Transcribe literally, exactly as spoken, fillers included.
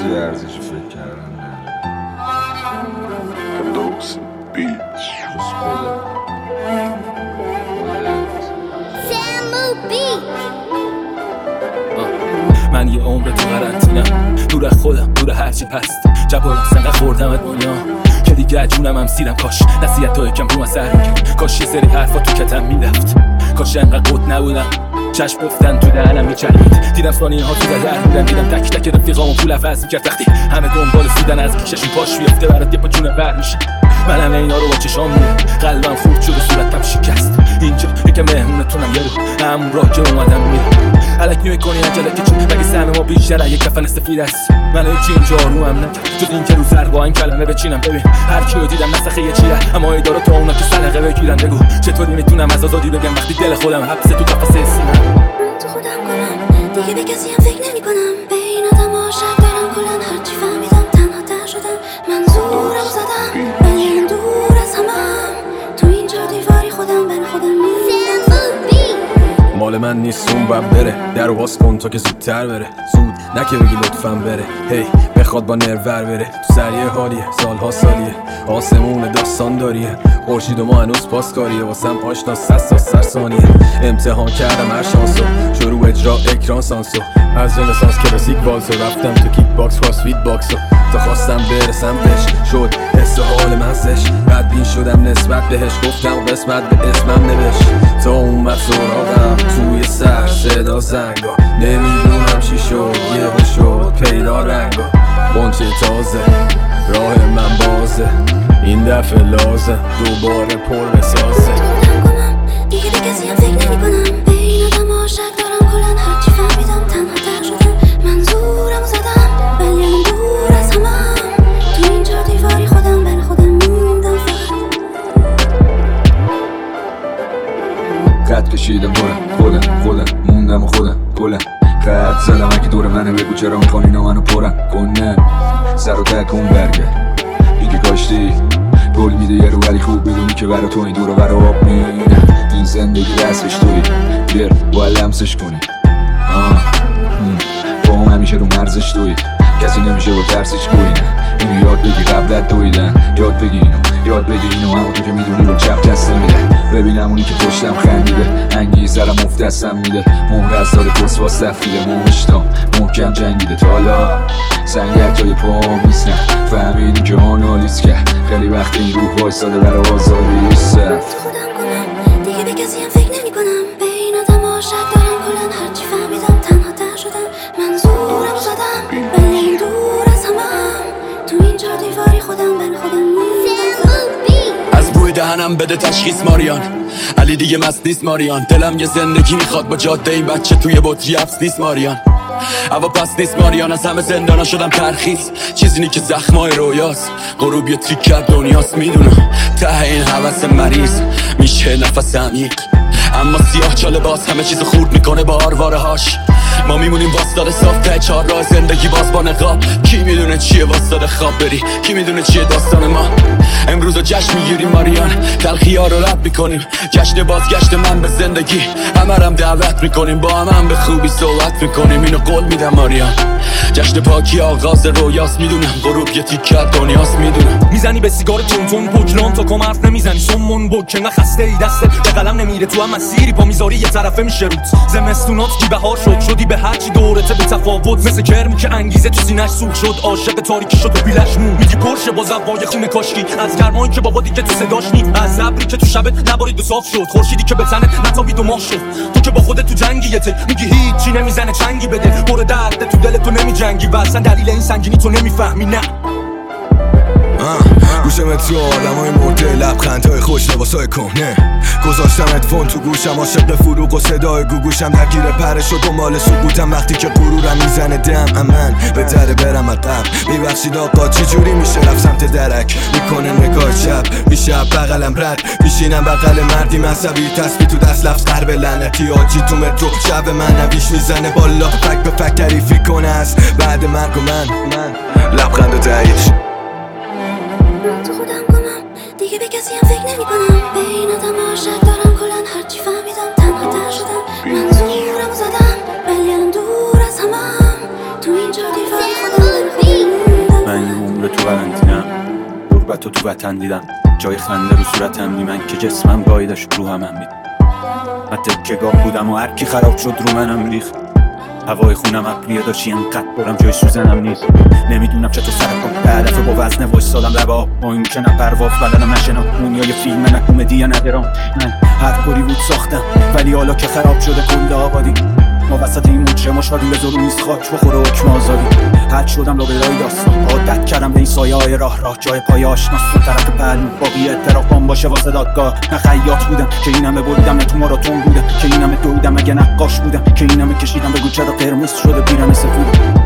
چیزی ارزشی فکر کردن نداره. دوس بیچ جز خودت. من یه عمر تو قرنطینم، دور از خودم، دور هرچی هست. جواب سنقه خوردم از دنیا که دیگه جونم هم سیرم. کاش نصیحت های کم رو من سر میکرد، کاش یه سری حرفا تو کتم میرفت، کاش انقدر قد نبودم. چشم گفتن تو دهنم میچربید، دیدم ثانیه ها تو در بودن، دیدم تک تک رفیقامو پول عوض میکرد. وقتی همه دنبال سودن از کیششون پاش بیفته برات یه پا جونه بر میشه. منم اینا رو با چشام میبینم، قلبم خورد شد و صورتم شکست. اینجا یکم مهمونتونم یه رو همون راه که اومدم میرم. الک نمی‌کنی عجله که چون مگه سهم ما بیشتره، یک کفن سفید است. من هیچی اینجا رو هم نکرد جز این که رو سر با این کلمه بچینم. ببین هر کیو دیدم نسخه یه چیه، اما ایدارو تا اونا که سلقه بگیرن. بگو چطوری میتونم از آزادی بگم وقتی دل خودم حبسه تو قفس سینه‌ام. تو خودم کنم دیگه به کسی هم فکر نمی کنم. به این آدم عاشق دارم کلن، هرچی فهمیدم تنها تر شدم. من زورم زدم ولی من دور از همم. تو اینجا دیواری خودم بر خودم میدم. مال من نیست اون بم بره، در باز کن تا که زودتر بره. زود نکه بگی لطفم بره، هی بخواد با نرور بره. تو سریع حالیه سالها سالیه، آسمون داستان داریه. خورشید و ما هنوز پاسکاریه، واسم آشنا سست تا سر ثانیه. امتحان کردم هر شانسو، شروع اجرا اکران سانسو. از رنسانس کلاسیک والسو رفتم تو کیک باکس کراسفیت باکسو. تا خواستم برسم بهش شد حس حال منزش. بدبین شدم نسبت بهش، گفتم قسمت به اسمم نوشت. تا اومد سراغم توی سر صدا زنگا، نمیدونم چی شد یه شد پیدا رنگا. بانچه تازه راه من بازه، این دفعه لازه دوباره پر بسازه. دیگه به کسی هم فکر نمی کنم. به این آدم عاشق دارم کلن، هرچی فهمیدم تنها تر شدم. من زورم زدم ولی من دور از همم. تو اینجا دیواری خودم بر خودم موندم. فقط قد کشیدم دورم خودم خودم موندم و خودم گلم. قد زدم اگه دور منه بگو چرا میخوان اینا منو پرن کنن. سر و تکون برگرد دیگه کاشتی گل میده یه رو، ولی خوب بدونی که برا تو این دور و برا آب میره. این زندگی دستش توی بیر باید لمسش کنی. آه با هم همیشه رو مرزش توی کسی نمیشه با ترسش گوینه. اینو یاد بگی قبلت دویدن، یاد بگی اینو یاد بگی اینو همون تو که میدونی رو چپ دست نمیده. ببینم اونی که پشتم خندیده، انگیزه را مفت دستم میده. مهر از داره کسوا سفیده، موشتام محکم جنگیده. تا حالا سنگک جای پاهم نیستم، فهمیدی که آنالیز کرد. خیلی وقت این روح وایساده برای آزادی سفت. تو خودم کنم دیگه به کسی هم فکر نمی کنم. به این آدم عاشق دارم کلن، هرچی فهمیدم تنها تر شدم. من زورم زدم ولی من دور از همم. تو اینجا دیواری خودم بر خودم موندم. از بوی دهنم بده تشخیص ماریان، علی دیگه مست نیست ماریان. دلم یه زندگی میخواد با جاده این بچه توی بطری حبس نیست ماریان. هوا پس نیست ماریان، از همه زندانا شدم ترخیص. چیزی که زخمای رویاست، غروب یه تیک کرد دنیاست. میدونم ته این حوث مریض میشه نفس عمیق، اما سیاه چاله باز همه چیز خورد میکنه با آرواره هاش. ما میمونیم واسطاده صاف ته چهار راه زندگی باز با نقاب. کی میدونه چیه واسطاده خواب بری، کی میدونه چیه داستان ما. امروز رو جشن میگیریم ماریان، تلخی ها رو رد میکنیم. جشن بازگشت من به زندگی، همه هم دعوت میکنیم. با هم هم به خوبی صحبت میکنیم، اینو قول میدم ماریان. جشن پاکی آغاز رویاست، میدونم غروب یه تیکه دنیاست. میدونم میزنی به سیگار تون تون پوکلان تا کم حرف نمیزنی. سمون بک که خسته ای دستت به قلم نمیره. تو هم مسیری پا میذاری یه طرفه میشه روت. زمستونات کی بهار شد، شدی به هرچی دورته به تفاوت. مثل کرمی که انگیزه تو سینه‌اش سوخت شد، عاشق تاریکی شد و بیلش مون. میگی پرشه با زبای خونه کاشکی، از گرمایی که بابا دیگه تو صداش نی، از ابری که تو شبت نبارید و صاف شد. خورشیدی که به تنت نتابید و ماه شد. تو که با خودت تو جنگی ته، میگی هیچی نمیزنه چنگی بده. پر درد تو دل تو نمیجنگی و اصلا دلیل این سنگینی تو نمیفهمی. نه گوشم تو آدمای مرده، لبخندهای خوش، لباسای کهنه. گذاشتم ادفون تو گوشم، عاشق فروغ و صدای گوگوشم. درگیر پرش و دنبال سکوتم وقتی که غرورم میزنه دم. امن به در برم عقب، میبخشید آقا چی جوری میشه رفت سمت درک. میکنه نگاه چپ میشه بغلم رد، میشینم بغل مردی مذهبی، تسبیح تو دست لفظ قرب لعنتی. آجی تو مترو شب من نویش میزنه بالا، فک به فک تعریفی کنه از بعد مرگ و من من لبخند و تاییدش. تو خودم کنم دیگه به کسی هم فکر نمی کنم. به این آدم عاشق دارم کلن، هرچی فهمیدم تنها تر شدم. من زورم زدم ولی الان دور از همم. تو اینجا دیواری خودم بر خودم صحبت رو تو وطن دیدم، جای خنده رو صورتم بی من که جسمم گاهی داشت رو همم بید. من تکه‌گاه بودم و هرکی خراب شد رو منم ریخت. هوای خونم ابریه داشتی انقدر برم جای سوزنم نیست. نمیدونم چطور سرکام به هدف با وزنه وایسادم لبا با این که نه پرواز بلدم نشنم اون یا یه فیلم نه کمدی یا ندرام. من هر کاری بود ساختم ولی حالا که خراب شده کل آبادی. ما وسط این موچه ما شادیم به زور نیست خاک بخوره حکم آزادی. حد شدم لابلای داستان عادت کردم به این سایه های راه راه جای پای آشناس تو طرف پهلو باقی اعترافم باشه واسه دادگاه. نه خیاط بودم که این همه بردم، نه تو ماراتون بودم که این همه دودم، اگه نقاش بودم که این همه کشیدم بگو چرا قرمز شده پیرن سفید.